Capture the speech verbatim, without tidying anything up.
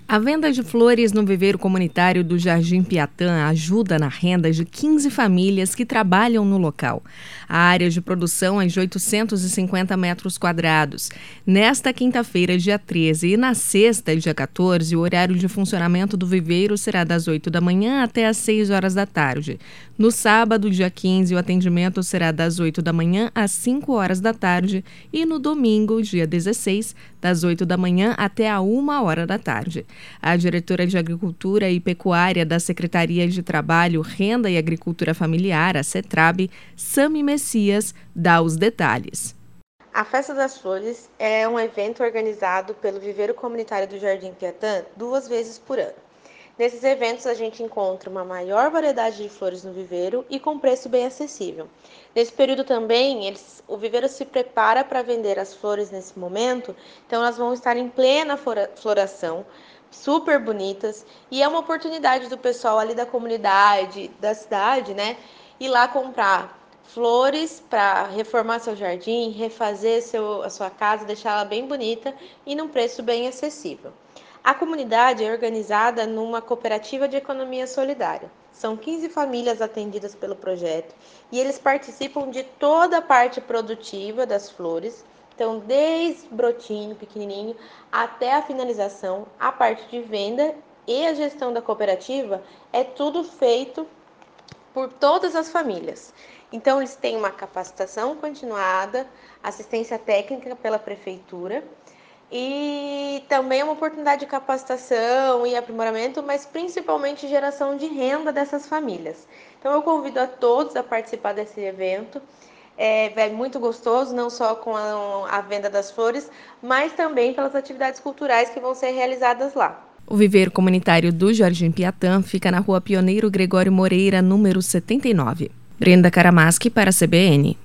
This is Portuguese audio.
A venda de flores no viveiro comunitário do Jardim Piatã ajuda na renda de quinze famílias que trabalham no local. A área de produção é de oitocentos e cinquenta metros quadrados. Nesta quinta-feira, dia treze, e na sexta, dia quatorze, o horário de funcionamento do viveiro será das oito da manhã até às seis horas da tarde. No sábado, dia quinze, o atendimento será das oito da manhã às cinco horas da tarde e no domingo, dia dezesseis, das oito da manhã até a uma hora da tarde. A diretora de Agricultura e Pecuária da Secretaria de Trabalho, Renda e Agricultura Familiar, a CETRAB, Sami Messias, dá os detalhes. A Festa das Flores é um evento organizado pelo Viveiro Comunitário do Jardim Piatã duas vezes por ano. Nesses eventos a gente encontra uma maior variedade de flores no viveiro e com preço bem acessível. Nesse período também, eles, o viveiro se prepara para vender as flores nesse momento, então elas vão estar em plena floração, super bonitas, e é uma oportunidade do pessoal ali da comunidade, da cidade, né, ir lá comprar flores para reformar seu jardim, refazer seu, a sua casa, deixar ela bem bonita e num preço bem acessível. A comunidade é organizada numa cooperativa de economia solidária. São quinze famílias atendidas pelo projeto e eles participam de toda a parte produtiva das flores. Então, desde brotinho, pequenininho, até a finalização, a parte de venda e a gestão da cooperativa é tudo feito por todas as famílias. Então, eles têm uma capacitação continuada, assistência técnica pela prefeitura e também uma oportunidade de capacitação e aprimoramento, mas principalmente geração de renda dessas famílias. Então, eu convido a todos a participar desse evento. É, é muito gostoso, não só com a, a venda das flores, mas também pelas atividades culturais que vão ser realizadas lá. O viveiro comunitário do Jardim Piatã fica na Rua Pioneiro Gregório Moreira, número setenta e nove. Brenda Karamaschi para a C B N.